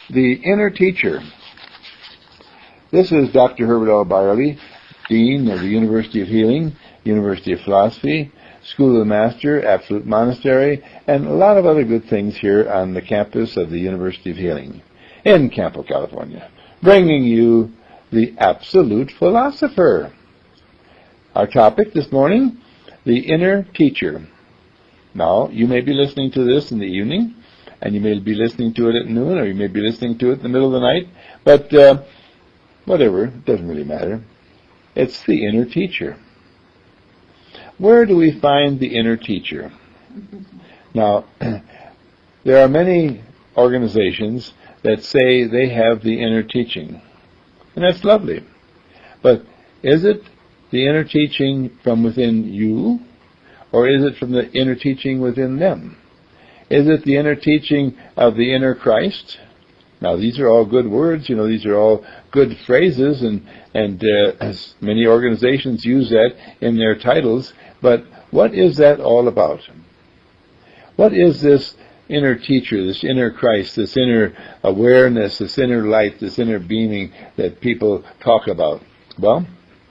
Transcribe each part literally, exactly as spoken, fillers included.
The Inner Teacher. This is Doctor Herbert L. Byerly, Dean of the University of Healing, University of Philosophy, School of the Master, Absolute Monastery, and a lot of other good things here on the campus of the University of Healing in Campo, California, bringing you the Absolute Philosopher. Our topic this morning, the Inner Teacher. Now, you may be listening to this in the evening, and you may be listening to it at noon, or you may be listening to it in the middle of the night, but uh, whatever, it doesn't really matter. It's the Inner Teacher. Where do we find the Inner Teacher? Now, there are many organizations that say they have the inner teaching, and that's lovely. But is it the inner teaching from within you, or is it from the inner teaching within them? Is it the inner teaching of the inner Christ? Now, these are all good words, you know, these are all good phrases, and, and uh, many organizations use that in their titles, but what is that all about? What is this inner teacher, this inner Christ, this inner awareness, this inner light, this inner beaming that people talk about? Well,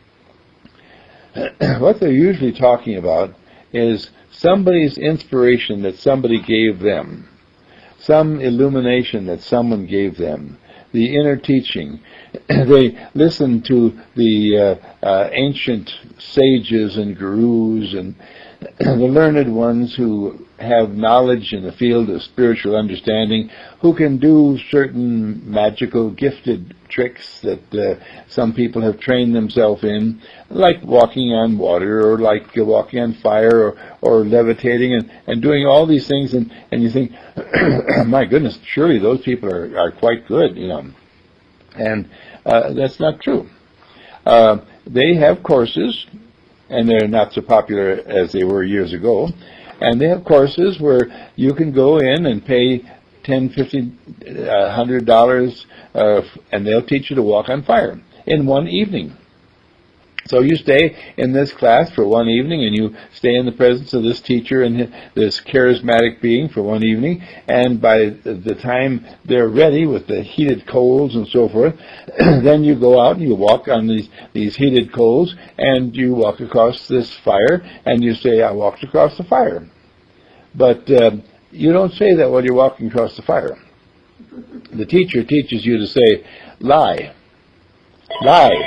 what they're usually talking about is somebody's inspiration that somebody gave them, some illumination that someone gave them, the inner teaching. They listen to the uh, uh, ancient sages and gurus and the learned ones who have knowledge in the field of spiritual understanding, who can do certain magical gifted tricks that uh, some people have trained themselves in, like walking on water, or like uh, walking on fire, or, or levitating, and, and doing all these things, and, and you think, my goodness, surely those people are, are quite good, you know. And uh, that's not true. Uh, they have courses, and they're not so popular as they were years ago. And they have courses where you can go in and pay ten, fifty, a hundred dollars, uh, and they'll teach you to walk on fire in one evening. So you stay in this class for one evening, and you stay in the presence of this teacher and this charismatic being for one evening, and by the time they're ready with the heated coals and so forth, then you go out and you walk on these, these heated coals, and you walk across this fire, and you say, I walked across the fire. But uh, you don't say that while you're walking across the fire. The teacher teaches you to say, lie. Lie.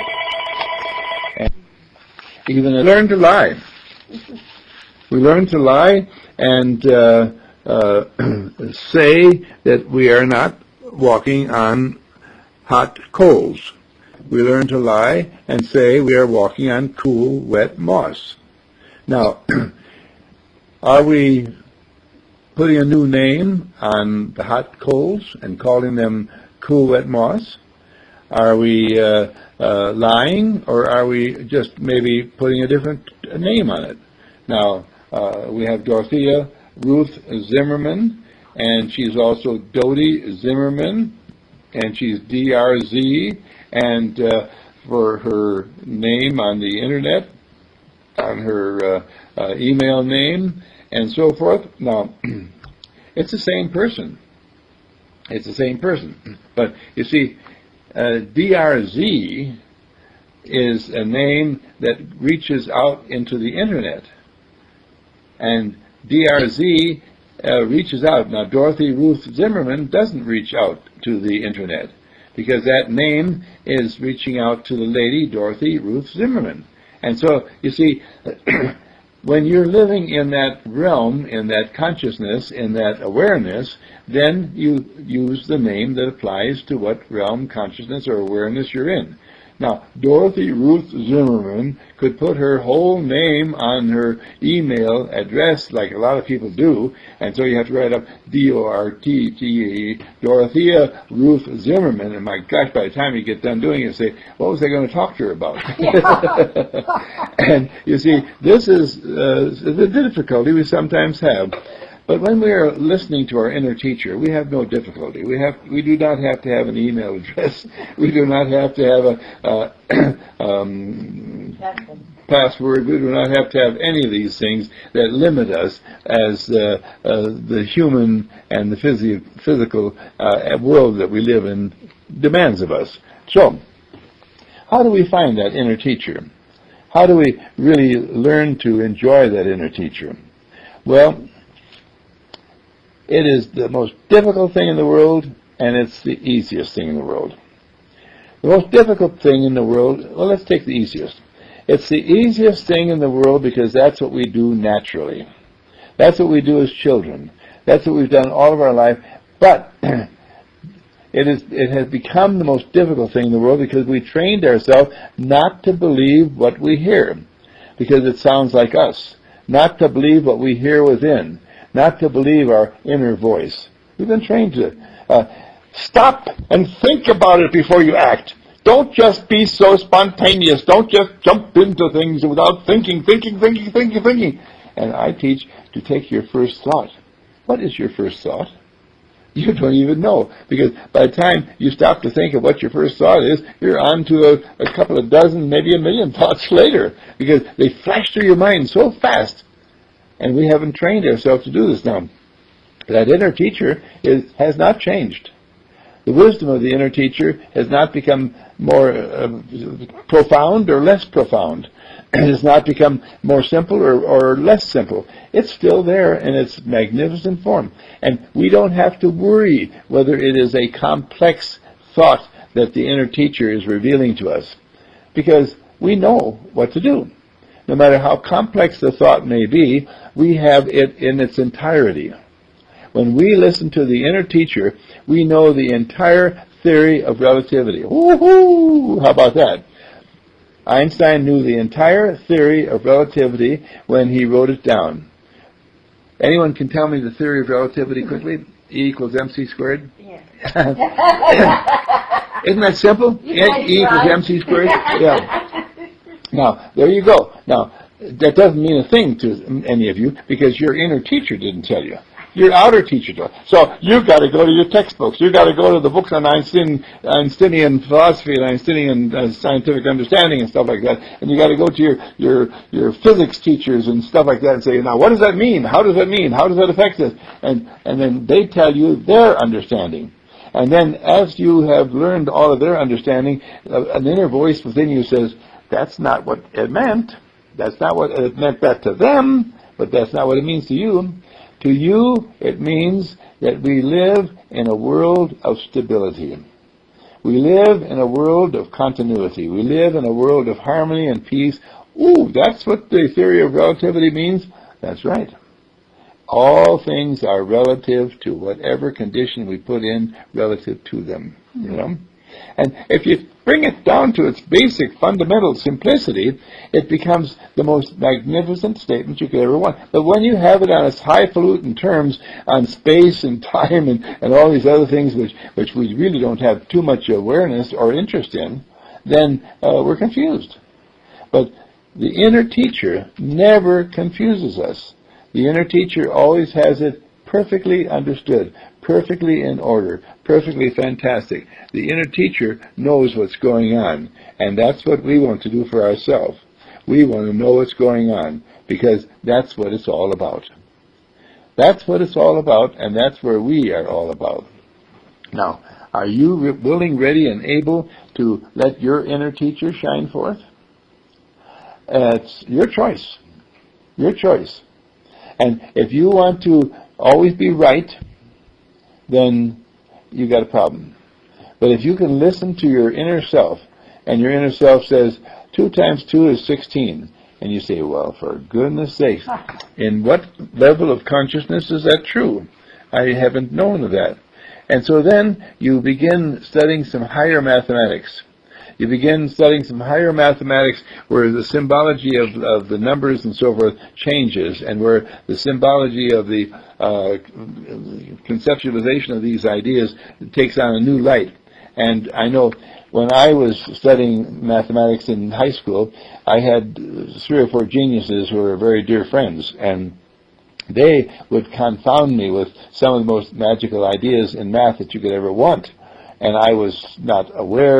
Even learn to lie. We learn to lie and uh, uh, say that we are not walking on hot coals. We learn to lie and say we are walking on cool, wet moss. Now, are we putting a new name on the hot coals and calling them cool, wet moss? Are we uh, uh, lying, or are we just maybe putting a different name on it? Now, uh, we have Dorothea Ruth Zimmerman, and she's also Dodie Zimmerman, and she's D R Z, and uh, for her name on the internet, on her uh, uh, email name, and so forth. Now, it's the same person. It's the same person. But, you see, Uh, D R Z is a name that reaches out into the internet, and D R Z uh, reaches out. Now, Dorothy Ruth Zimmerman doesn't reach out to the internet, because that name is reaching out to the lady Dorothy Ruth Zimmerman. And so, you see, when you're living in that realm, in that consciousness, in that awareness, then you use the name that applies to what realm, consciousness, or awareness you're in. Now, Dorothy Ruth Zimmerman could put her whole name on her email address, like a lot of people do, and so you have to write up D O R T T E, Dorothea Ruth Zimmerman, and my gosh, by the time you get done doing it, you say, what was I going to talk to her about? And you see, this is uh, the difficulty we sometimes have. But when we are listening to our inner teacher, we have no difficulty. We have, we do not have to have an email address. We do not have to have a, uh, um, password. We do not have to have any of these things that limit us as uh, uh, the human and the physio- physical uh, world that we live in demands of us. So, how do we find that inner teacher? How do we really learn to enjoy that inner teacher? Well, it is the most difficult thing in the world, and it's the easiest thing in the world. The most difficult thing in the world, well, let's take the easiest. It's the easiest thing in the world because that's what we do naturally. That's what we do as children. That's what we've done all of our life. But it is it has become the most difficult thing in the world because we trained ourselves not to believe what we hear because it sounds like us. Not to believe what we hear within. Not to believe our inner voice. We've been trained to uh, stop and think about it before you act. Don't just be so spontaneous. Don't just jump into things without thinking, thinking, thinking, thinking, thinking. And I teach to take your first thought. What is your first thought? You don't even know. Because by the time you stop to think of what your first thought is, you're on to a, a couple of dozen, maybe a million thoughts later. Because they flash through your mind so fast. And we haven't trained ourselves to do this now. That inner teacher is, has not changed. The wisdom of the inner teacher has not become more uh, profound or less profound. It has not become more simple or, or less simple. It's still there in its magnificent form. And we don't have to worry whether it is a complex thought that the inner teacher is revealing to us, because we know what to do. No matter how complex the thought may be, we have it in its entirety. When we listen to the inner teacher, we know the entire theory of relativity. Woohoo! How about that? Einstein knew the entire theory of relativity when he wrote it down. Anyone can tell me the theory of relativity quickly? E equals mc squared? Yeah. Isn't that simple? E equals mc squared? Yeah. Now, there you go. Now, that doesn't mean a thing to any of you because your inner teacher didn't tell you. Your outer teacher does. So you've got to go to your textbooks. You've got to go to the books on Einstein, Einsteinian philosophy and Einsteinian uh, scientific understanding and stuff like that. And you got to go to your, your your physics teachers and stuff like that and say, now what does that mean? How does that mean? How does that affect us? And and then they tell you their understanding. And then as you have learned all of their understanding, uh, an inner voice within you says, that's not what it meant. That's not what it meant that to them, but that's not what it means to you. To you, it means that we live in a world of stability. We live in a world of continuity. We live in a world of harmony and peace. Ooh, that's what the theory of relativity means? That's right. All things are relative to whatever condition we put in relative to them, you know? And if you bring it down to its basic fundamental simplicity, it becomes the most magnificent statement you could ever want. But when you have it on its highfalutin terms on space and time and, and all these other things which, which we really don't have too much awareness or interest in, then uh, we're confused. But the inner teacher never confuses us. The inner teacher always has it perfectly understood, perfectly in order, perfectly fantastic. The inner teacher knows what's going on, and that's what we want to do for ourselves. We want to know what's going on, because that's what it's all about. That's what it's all about, and that's where we are all about. Now, are you re- willing, ready, and able to let your inner teacher shine forth? Uh, it's your choice. Your choice. And if you want to always be right, then you got a problem. But if you can listen to your inner self, and your inner self says, two times two is sixteen, and you say, well, for goodness sakes, in what level of consciousness is that true? I haven't known of that. And so then you begin studying some higher mathematics. You begin studying some higher mathematics where the symbology of, of the numbers and so forth changes, and where the symbology of the uh, conceptualization of these ideas takes on a new light. And I know when I was studying mathematics in high school, I had three or four geniuses who were very dear friends, and they would confound me with some of the most magical ideas in math that you could ever want. And I was not aware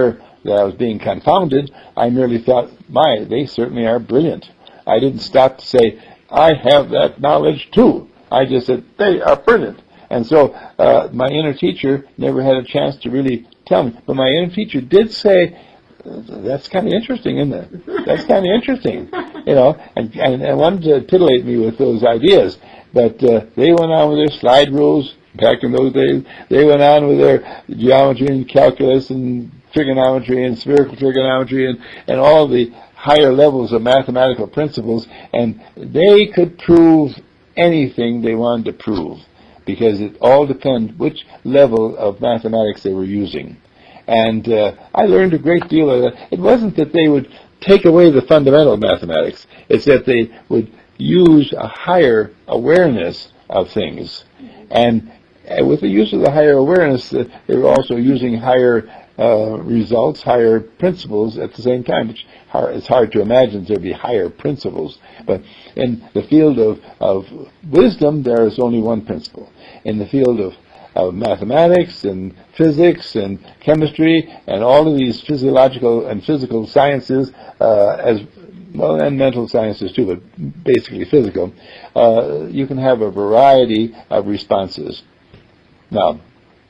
that I was being confounded. I merely thought, my, they certainly are brilliant. I didn't stop to say, I have that knowledge too. I just said, they are brilliant. And so uh, my inner teacher never had a chance to really tell me. But my inner teacher did say, that's kind of interesting, isn't it? That's kind of interesting, you know, and, and, and wanted to titillate me with those ideas. But uh, they went on with their slide rules back in those days. They went on with their geometry and calculus and trigonometry and spherical trigonometry and, and all the higher levels of mathematical principles. And they could prove anything they wanted to prove, because it all depends which level of mathematics they were using. And uh, I learned a great deal of that. It wasn't that they would take away the fundamental mathematics. It's that they would use a higher awareness of things. And uh, with the use of the higher awareness, uh, they were also using higher uh, results, higher principles at the same time, which hard, it's hard to imagine there'd be higher principles. But in the field of, of wisdom, there is only one principle. In the field of of mathematics and physics and chemistry and all of these physiological and physical sciences, uh, as well, and mental sciences too, but basically physical, uh, you can have a variety of responses. Now,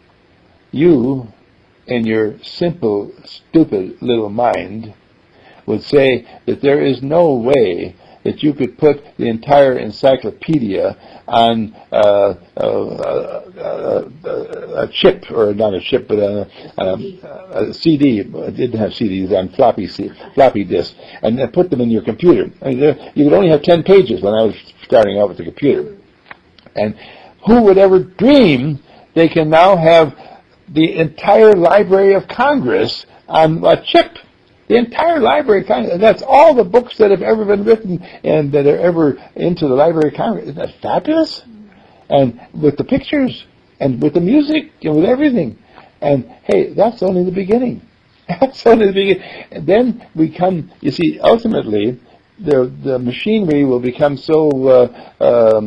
you, in your simple, stupid little mind, would say that there is no way that you could put the entire encyclopedia on uh, uh, uh, uh, a chip, or not a chip, but a, a, a C D. It didn't have C Ds, on floppy floppy disks, and then put them in your computer. I mean, there, you could only have ten pages when I was starting out with the computer. And who would ever dream they can now have the entire Library of Congress on a chip? The entire Library of Congress, that's all the books that have ever been written and that are ever into the Library of Congress. Isn't that fabulous? And with the pictures, and with the music, and with everything. And hey, that's only the beginning. That's only the beginning. And then we come, you see, ultimately, the the machinery will become so uh,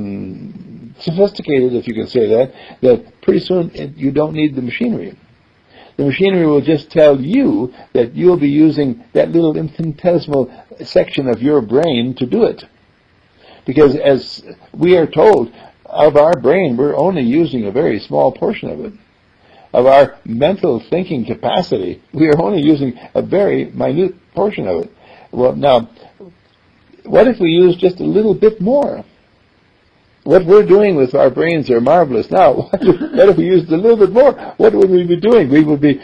um, sophisticated, if you can say that, that pretty soon it, you don't need the machinery. The machinery will just tell you that you'll be using that little infinitesimal section of your brain to do it. Because as we are told, of our brain, we're only using a very small portion of it. Of our mental thinking capacity, we are only using a very minute portion of it. Well, now, what if we use just a little bit more? What we're doing with our brains are marvelous now. What if we used a little bit more? What would we be doing? We would be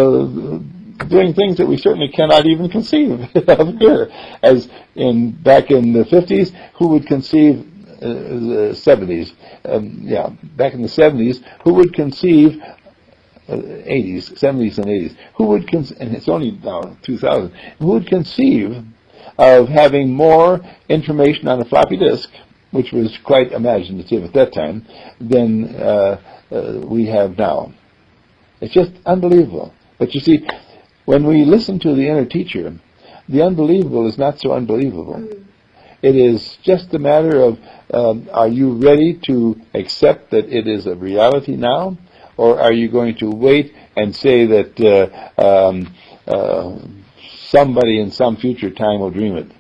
uh, doing things that we certainly cannot even conceive of here. As in back in the fifties, who would conceive uh, the seventies? Um, yeah, back in the seventies, who would conceive uh, eighties, seventies and eighties? Who would con- and it's only now two thousand. Who would conceive of having more information on a floppy disk, which was quite imaginative at that time, than uh, uh, we have now? It's just unbelievable. But you see, when we listen to the inner teacher, the unbelievable is not so unbelievable. Mm. It is just a matter of, um, are you ready to accept that it is a reality now, or are you going to wait and say that uh, um, uh, somebody in some future time will dream it?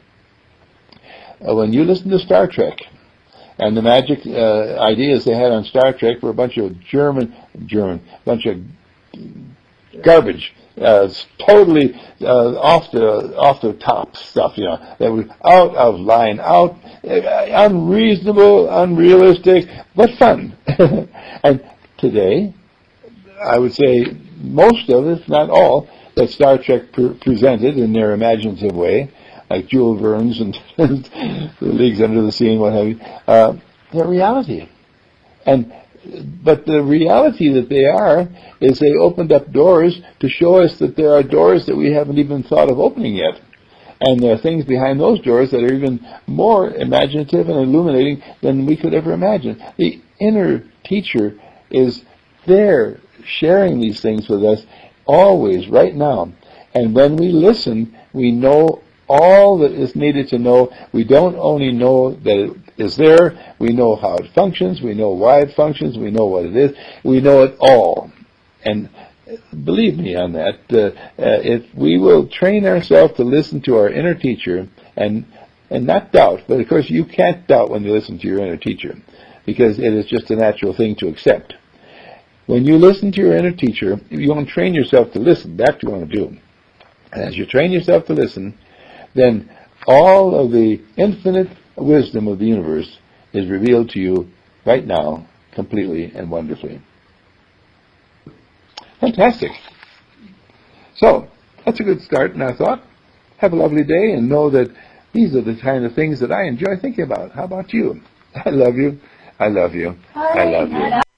Uh, when you listen to Star Trek, and the magic uh, ideas they had on Star Trek were a bunch of German, German, bunch of garbage, uh, totally uh, off the off the top stuff, you know, that was out of line, out, uh, unreasonable, unrealistic, but fun. And today, I would say most of it, if not all, that Star Trek pre- presented in their imaginative way, like Jules Verne's and the Leagues Under the Sea and what have you, uh, they're reality. And but the reality that they are is they opened up doors to show us that there are doors that we haven't even thought of opening yet. And there are things behind those doors that are even more imaginative and illuminating than we could ever imagine. The inner teacher is there sharing these things with us always, right now. And when we listen, we know all that is needed to know. We don't only know that it is there, we know how it functions, we know why it functions, we know what it is, we know it all. And believe me on that. Uh, uh, if we will train ourselves to listen to our inner teacher and and not doubt, but of course you can't doubt when you listen to your inner teacher, because it is just a natural thing to accept. When you listen to your inner teacher, you want to train yourself to listen. That's what you want to do. And as you train yourself to listen, then all of the infinite wisdom of the universe is revealed to you right now, completely and wonderfully. Fantastic. So, that's a good start, and I thought, have a lovely day, and know that these are the kind of things that I enjoy thinking about. How about you? I love you. I love you. I love you.